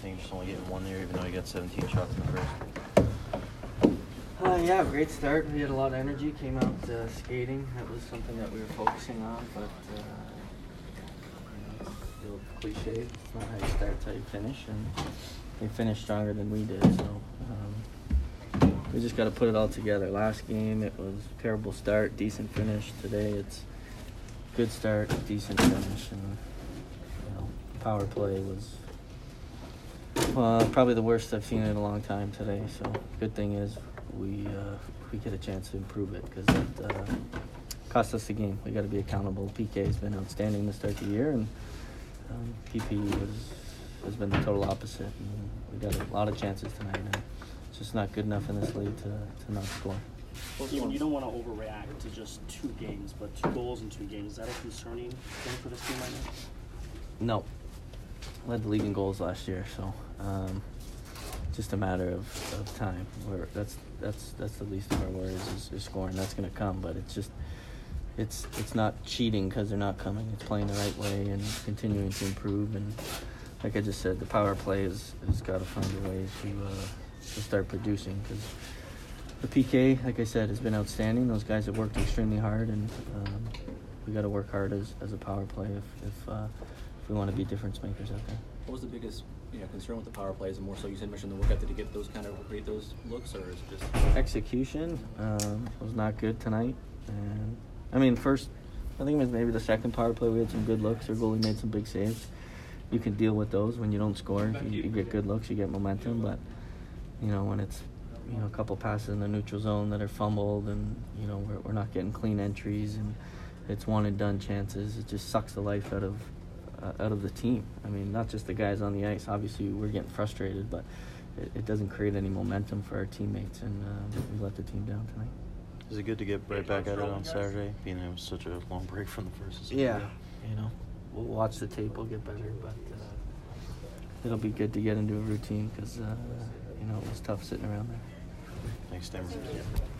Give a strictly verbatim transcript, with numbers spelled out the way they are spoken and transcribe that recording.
think just only getting one there, even though you got seventeen shots in the first? Uh, yeah, great start. We had a lot of energy, came out uh, skating. That was something that we were focusing on, but uh, you know, it's the old cliche. It's not how you start, it's how you finish, and they finished stronger than we did, so um, we just got to put it all together. Last game, it was a terrible start, decent finish. Today, it's good start, decent finish, and you know, power play was well, probably the worst I've seen in a long time today, so good thing is we uh, we get a chance to improve it because that uh, cost us the game. We got to be accountable. P K has been outstanding to start the year, and um, P P was has been the total opposite. And we got a lot of chances tonight, and it's just not good enough in this league to, to not score. Well, Steven, you don't want to overreact to just two games, but two goals in two games. Is that a concerning thing for this team right now? No. Led the league in goals last year, so um, just a matter of, of time. Where that's that's that's the least of our worries is, is scoring. That's going to come, but it's just it's it's not cheating because they're not coming. It's playing the right way and continuing to improve. And like I just said, the power play is has got to find a way to uh, to start producing because the P K, like I said, has been outstanding. Those guys have worked extremely hard, and um, we got to work hard as, as a power play if if, uh, if we want to be difference makers out there. What was the biggest you know, concern with the power plays, and more so you said mentioned the work ethic to get those kind of create those looks, or is it just execution um, was not good tonight? And I mean, first, I think it was maybe the second power play we had some good looks. Our goalie made some big saves. You can deal with those when you don't score. You, you get good looks, you get momentum, but you know when it's you know a couple passes in the neutral zone that are fumbled, and you know we're we're not getting clean entries, and it's one and done chances. It just sucks the life out of. Uh, out of the team. I mean, not just the guys on the ice. Obviously, we're getting frustrated, but it, it doesn't create any momentum for our teammates, and uh, we let the team down tonight. Is it good to get right back at it on Saturday, being it was such a long break from the first? Yeah, you know, we'll watch the tape. We'll get better, but uh, it'll be good to get into a routine because uh, you know it was tough sitting around there. Thanks, Tim.